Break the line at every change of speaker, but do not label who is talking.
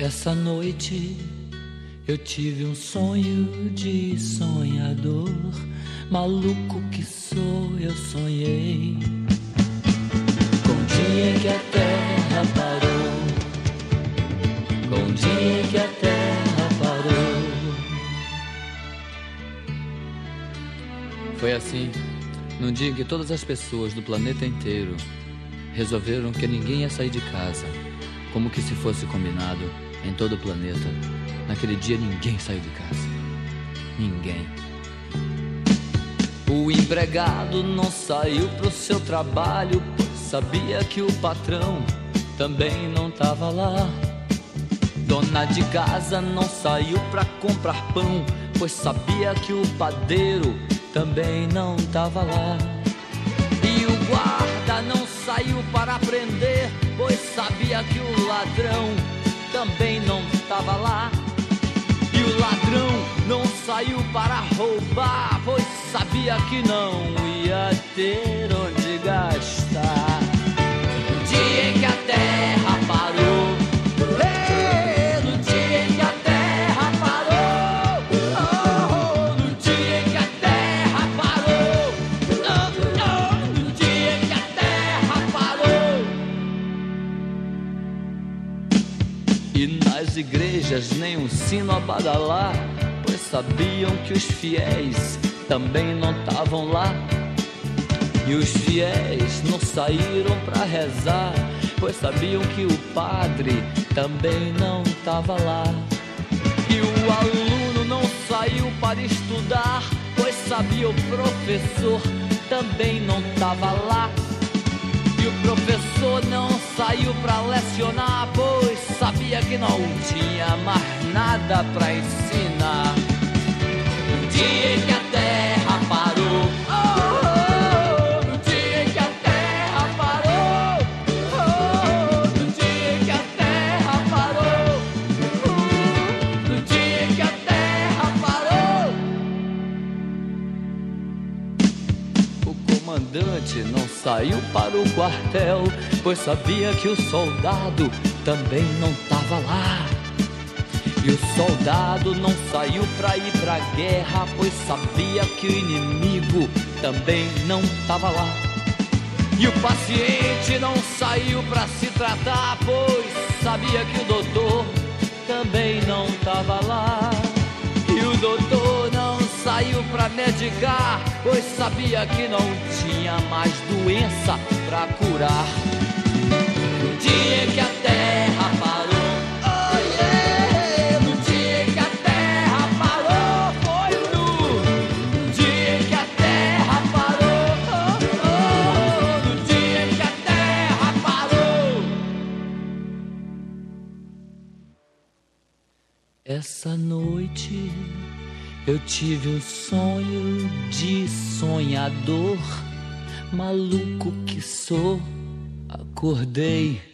Essa noite eu tive um sonho de sonhador. Maluco que sou, eu sonhei com o dia em que a terra parou, com o dia em que a terra parou. Foi assim, num dia em que todas as pessoas do planeta inteiro resolveram que ninguém ia sair de casa, como que se fosse combinado em todo o planeta. Naquele dia ninguém saiu de casa. Ninguém. O empregado não saiu pro seu trabalho, pois sabia que o patrão também não tava lá. Dona de casa não saiu pra comprar pão, pois sabia que o padeiro também não tava lá. E o guarda não saiu para prender, pois sabia que o ladrão também não tava lá. E o ladrão não saiu para roubar, pois sabia que não ia ter onde gastar. No dia em que a terra parou, no dia em que a terra parou, no dia em que a terra parou, no dia em que a terra parou. E nas igrejas nem um sino a badalar, pois sabiam que os fiéis também não estavam lá. E os fiéis não saíram pra rezar, pois sabiam que o padre também não estava lá. E o aluno não saiu para estudar, pois sabia o professor também não estava lá. E o professor não saiu pra lecionar, pois sabia que não tinha mais nada pra ensinar. No dia em que a terra parou, no dia em que a terra parou, no dia em que a terra parou, no dia em que a terra parou. O comandante não saiu para o quartel, pois sabia que o soldado também não tava lá. E o soldado não saiu pra ir pra guerra, pois sabia que o inimigo também não tava lá. E o paciente não saiu pra se tratar, pois sabia que o doutor também não tava lá. E o doutor não saiu pra medicar, pois sabia que não tinha mais doença pra curar. No dia em que a terra parou, no dia em que a terra parou, foi no dia em que a terra parou, no dia em que a terra parou. Essa noite eu tive um sonho de sonhador. Maluco que sou, acordei